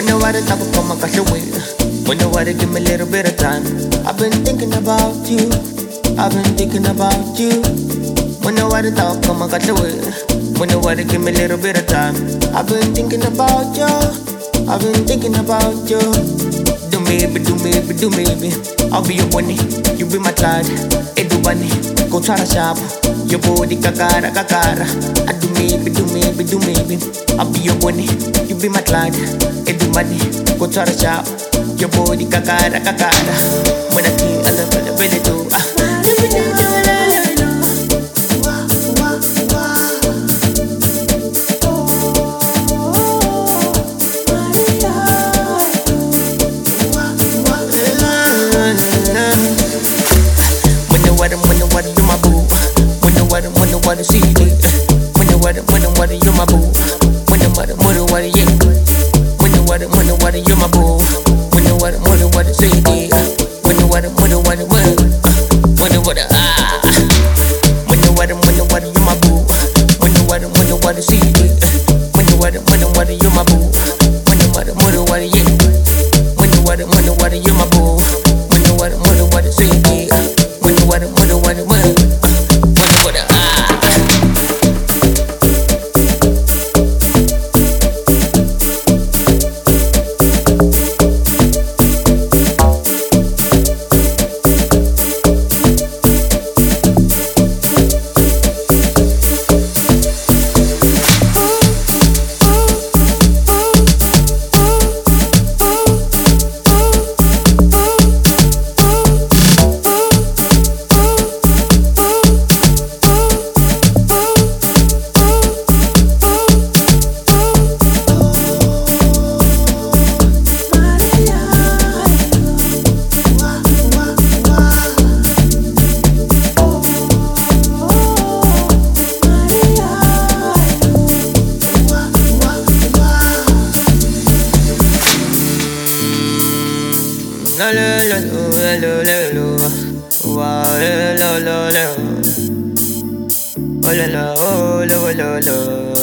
Nobody talk about my cash away. When nobody give me a little bit of time. I've been thinking about you. I've been thinking about you. When nobody talk about my cash away. When nobody give me a little bit of time. I've been thinking about you. I've been thinking about you. Do maybe, do maybe, do maybe. I'll be your bunny, you be my child. Edu bunny, go try to shop. Your body kakara, kakara. I do maybe, do maybe, do maybe. I'll be your bunny, you be my child. Edu bunny, go try to shop. Your body kakara, kakara. When I see a little bit too. When you my boo. When the see me. When you my boo. When the yeah. When you my boo. When the see me. When ah. When you my boo. When the see me. When you my boo. When yeah. When you my boo. When see me. La la la la la la la, wa la la la la, oh la la oh la la la,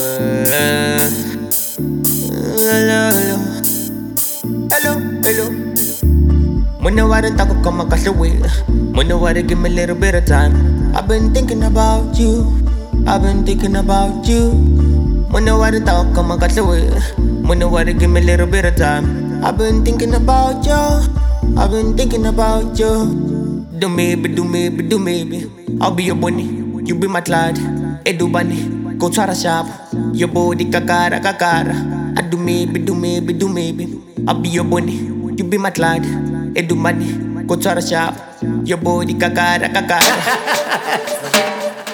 la la la. Hello, hello. When nobody talk about my cash away. When nobody give me a little bit of time. I've been thinking about you. I've been thinking about you. When nobody talk about my cash away. When nobody give me a little bit of time. I've been thinking about you. I've been thinking about you. Do maybe, do maybe, do maybe. I'll be your bunny, you be my Clyde. Edu bunny, go try to shop. Your body kakara, kakara. I do maybe, do maybe, do maybe. I'll be your bunny, you be my Clyde. Edu bunny, go try to shop. Your body kakara, kakara.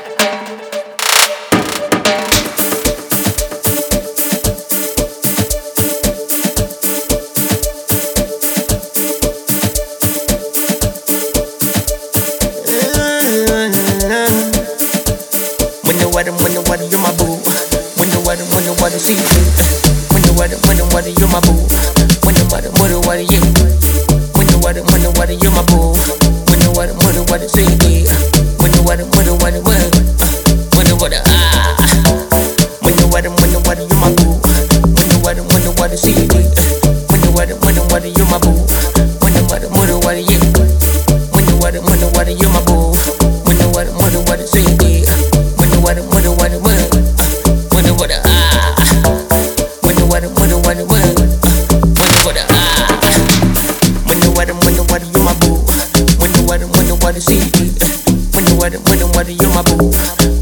When you my boo. When you see me. When you my boo. When yeah. When you my boo. When see me. When ah. When you my boo. When see me. When you my boo. When yeah. When you my boo. When see me. See me. When you my boo.